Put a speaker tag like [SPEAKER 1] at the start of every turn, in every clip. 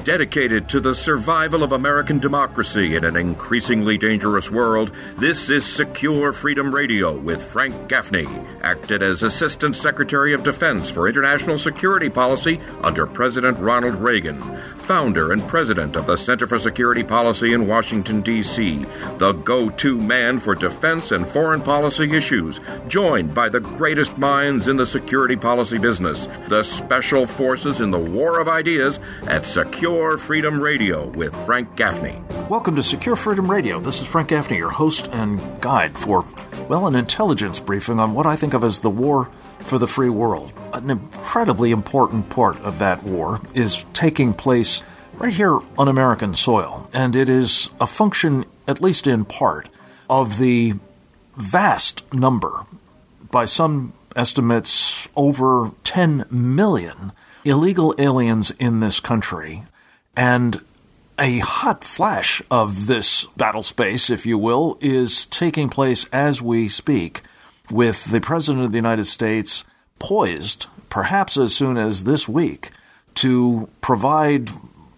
[SPEAKER 1] Dedicated to the survival of American democracy in an increasingly dangerous world, this is Secure Freedom Radio with Frank Gaffney, acted as Assistant Secretary of Defense for International Security Policy under President Ronald Reagan, founder and president of the Center for Security Policy in Washington, D.C., the go-to man for defense and foreign policy issues, joined by the greatest minds in the security policy business, the special forces in the war of ideas at Secure Freedom Radio with Frank Gaffney.
[SPEAKER 2] Welcome to Secure Freedom Radio. This is Frank Gaffney, your host and guide for, an intelligence briefing on what I think of as the war for the free world. An incredibly important part of that war is taking place right here on American soil, and it is a function, at least in part, of the vast number, by some estimates over 10 million illegal aliens in this country. And a hot flash of this battle space, if you will, is taking place as we speak, with the President of the United States poised, perhaps as soon as this week, to provide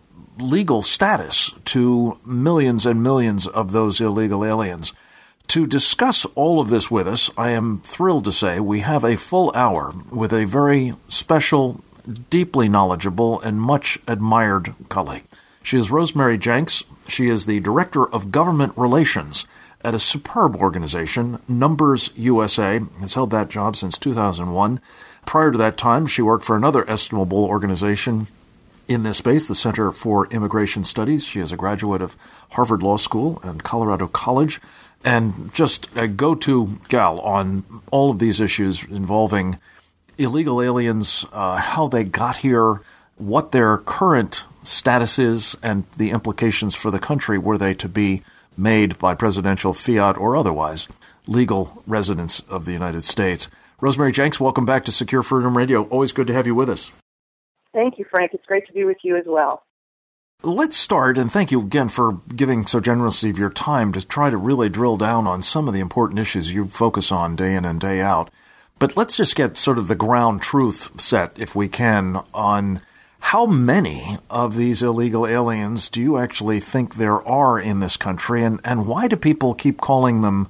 [SPEAKER 2] legal status to millions and millions of those illegal aliens. To discuss all of this with us, I am thrilled to say we have a full hour with a very special, deeply knowledgeable, and much admired colleague. She is Rosemary Jenks. She is the Director of Government Relations at a superb organization, Numbers USA, has held that job since 2001. Prior to that time, she worked for another estimable organization in this space, the Center for Immigration Studies. She is a graduate of Harvard Law School and Colorado College, and just a go-to gal on all of these issues involving illegal aliens, how they got here, what their current status is, and the implications for the country were they to be made by presidential fiat or otherwise legal residents of the United States. Rosemary Jenks, welcome back to Secure Freedom Radio. Always good to have you with us.
[SPEAKER 3] Thank you, Frank. It's great to be with you as well.
[SPEAKER 2] Let's start, and thank you again for giving so generously of your time to try to really drill down on some of the important issues you focus on day in and day out. But let's just get sort of the ground truth set, if we can, on how many of these illegal aliens do you actually think there are in this country, and why do people keep calling them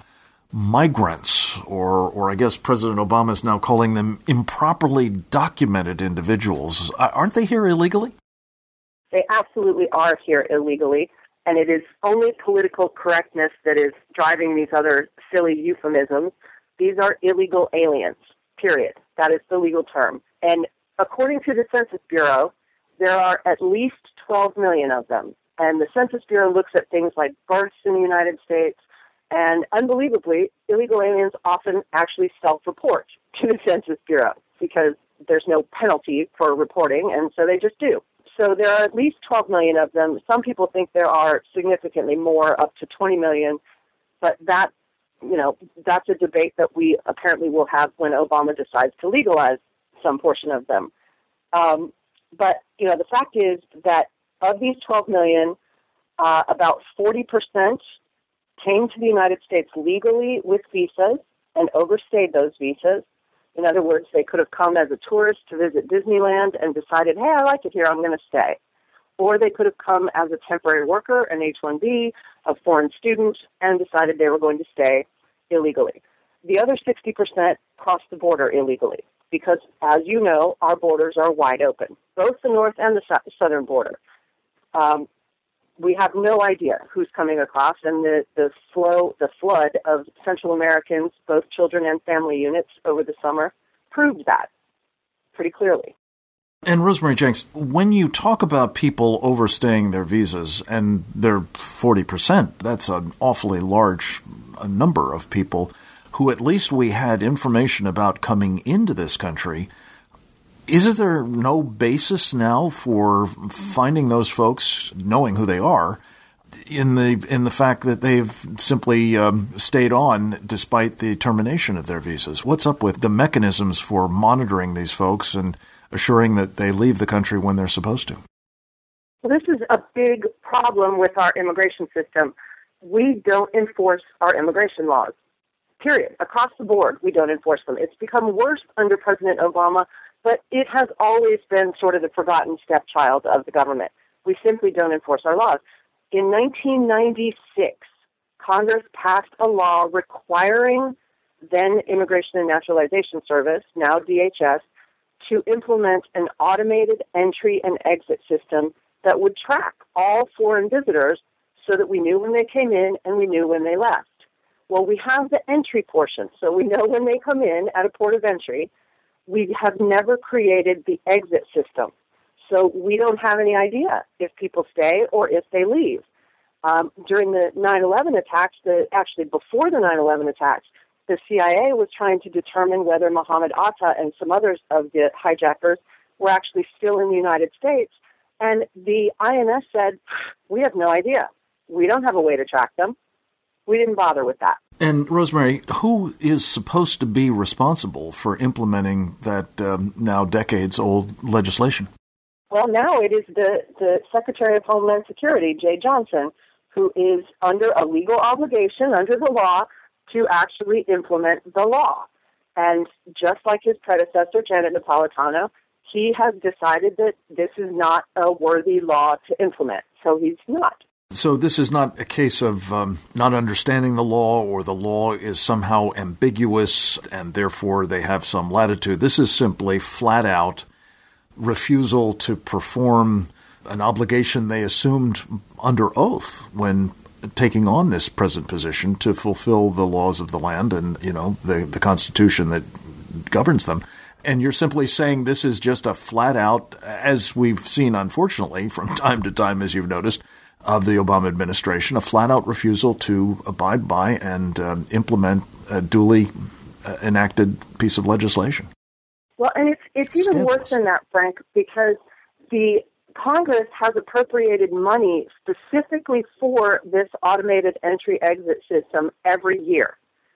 [SPEAKER 2] migrants, or I guess President Obama is now calling them improperly documented individuals? Aren't they here illegally?
[SPEAKER 3] They absolutely are here illegally, and it is only political correctness that is driving these other silly euphemisms. These are illegal aliens, period. That is the legal term. And according to the Census Bureau, there are at least 12 million of them. And the Census Bureau looks at things like births in the United States, and unbelievably, illegal aliens often actually self-report to the Census Bureau because there's no penalty for reporting, and so they just do. So there are at least 12 million of them. Some people think there are significantly more, up to 20 million, but that's a debate that we apparently will have when Obama decides to legalize some portion of them. But the fact is that of these 12 million, about 40% came to the United States legally with visas and overstayed those visas. In other words, they could have come as a tourist to visit Disneyland and decided, hey, I like it here, I'm going to stay. Or they could have come as a temporary worker, an H-1B, a foreign student, and decided they were going to stay illegally. The other 60% crossed the border illegally because, as you know, our borders are wide open, both the north and the southern border. We have no idea who's coming across, and the flood of Central Americans, both children and family units, over the summer proved that pretty clearly.
[SPEAKER 2] And Rosemary Jenks, when you talk about people overstaying their visas, and they're 40%, that's an awfully large number of people who at least we had information about coming into this country. Is there no basis now for finding those folks, knowing who they are, in the fact that they've simply stayed on despite the termination of their visas? What's up with the mechanisms for monitoring these folks and assuring that they leave the country when they're supposed to?
[SPEAKER 3] Well, this is a big problem with our immigration system. We don't enforce our immigration laws, period. Across the board, we don't enforce them. It's become worse under President Obama, but it has always been sort of the forgotten stepchild of the government. We simply don't enforce our laws. In 1996, Congress passed a law requiring then Immigration and Naturalization Service, now DHS, to implement an automated entry and exit system that would track all foreign visitors so that we knew when they came in and we knew when they left. Well, we have the entry portion, so we know when they come in at a port of entry. We have never created the exit system, so we don't have any idea if people stay or if they leave. During the 9/11 attacks, actually before the 9/11 attacks, the CIA was trying to determine whether Mohammed Atta and some others of the hijackers were actually still in the United States, and the INS said, we have no idea. We don't have a way to track them. We didn't bother with that.
[SPEAKER 2] And, Rosemary, who is supposed to be responsible for implementing that now decades-old legislation?
[SPEAKER 3] Well, now it is the Secretary of Homeland Security, Jay Johnson, who is under a legal obligation under the law to actually implement the law. And just like his predecessor, Janet Napolitano, he has decided that this is not a worthy law to implement. So he's not.
[SPEAKER 2] So this is not a case of not understanding the law, or the law is somehow ambiguous and therefore they have some latitude. This is simply flat out refusal to perform an obligation they assumed under oath when taking on this present position to fulfill the laws of the land and, the Constitution that governs them. And you're simply saying this is just a flat out, as we've seen, unfortunately, from time to time, as you've noticed, of the Obama administration, a flat-out refusal to abide by and implement a duly enacted piece of legislation.
[SPEAKER 3] Well, and it's even worse than that, Frank, because the Congress has appropriated money specifically for this automated entry-exit system every year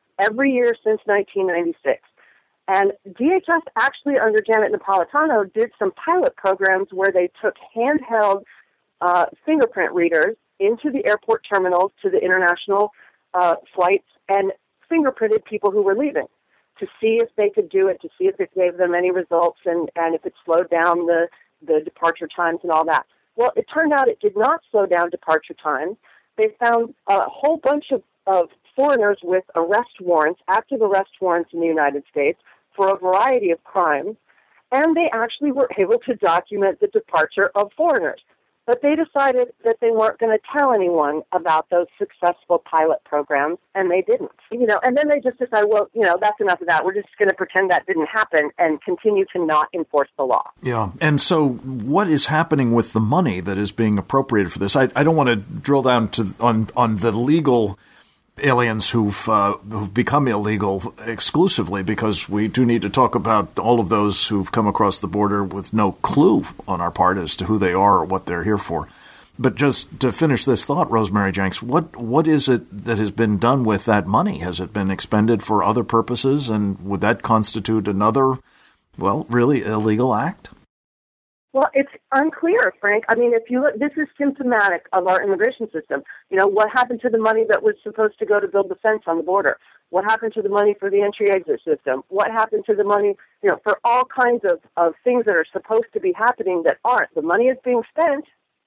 [SPEAKER 3] since 1996. And DHS actually, under Janet Napolitano, did some pilot programs where they took handheld fingerprint readers into the airport terminals to the international flights and fingerprinted people who were leaving to see if they could do it, to see if it gave them any results and if it slowed down the departure times and all that. Well, it turned out it did not slow down departure times. They found a whole bunch of foreigners with arrest warrants, active arrest warrants in the United States for a variety of crimes, and they actually were able to document the departure of foreigners. But they decided that they weren't going to tell anyone about those successful pilot programs, and they didn't. And then they just decided, well, that's enough of that. We're just going to pretend that didn't happen and continue to not enforce the law.
[SPEAKER 2] Yeah. And so what is happening with the money that is being appropriated for this? I don't want to drill down on the legal aliens who've become illegal exclusively, because we do need to talk about all of those who've come across the border with no clue on our part as to who they are or what they're here for. But just to finish this thought, Rosemary Jenks, what is it that has been done with that money? Has it been expended for other purposes, and would that constitute another, really illegal act?
[SPEAKER 3] Well, it's unclear, Frank. I mean, if you look, this is symptomatic of our immigration system. What happened to the money that was supposed to go to build the fence on the border? What happened to the money for the entry-exit system? What happened to the money, for all kinds of things that are supposed to be happening that aren't? The money is being spent,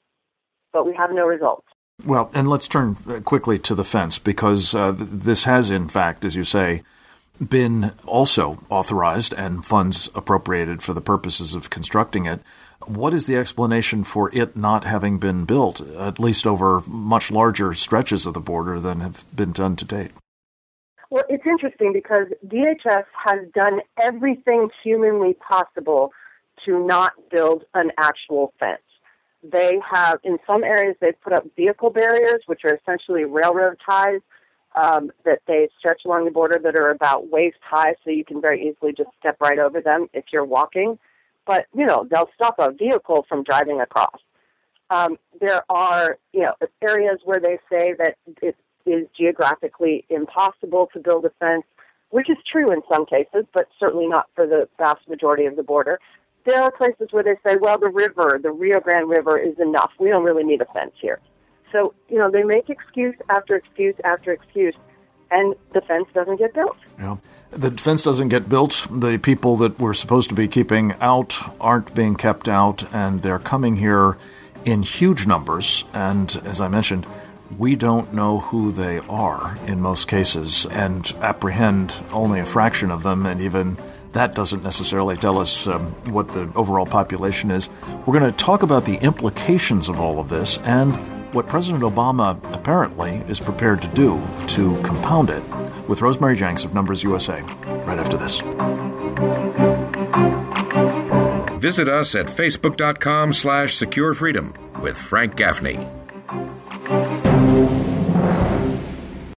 [SPEAKER 3] but we have no results.
[SPEAKER 2] Well, and let's turn quickly to the fence, because this has, in fact, as you say, been also authorized and funds appropriated for the purposes of constructing it. What is the explanation for it not having been built, at least over much larger stretches of the border than have been done to date?
[SPEAKER 3] Well, it's interesting because DHS has done everything humanly possible to not build an actual fence. They have, in some areas, they've put up vehicle barriers, which are essentially railroad ties that they stretch along the border that are about waist high, so you can very easily just step right over them if you're walking. But, they'll stop a vehicle from driving across. There are, areas where they say that it is geographically impossible to build a fence, which is true in some cases, but certainly not for the vast majority of the border. There are places where they say, well, the Rio Grande River is enough. We don't really need a fence here. So, they make excuse after excuse after excuse, and the fence doesn't get built.
[SPEAKER 2] Yeah. The fence doesn't get built. The people that we're supposed to be keeping out aren't being kept out, and they're coming here in huge numbers, and as I mentioned, we don't know who they are in most cases and apprehend only a fraction of them, and even that doesn't necessarily tell us what the overall population is. We're going to talk about the implications of all of this and what President Obama apparently is prepared to do to compound it with Rosemary Jenks of Numbers USA right after this.
[SPEAKER 1] Visit us at facebook.com/securefreedom with Frank Gaffney.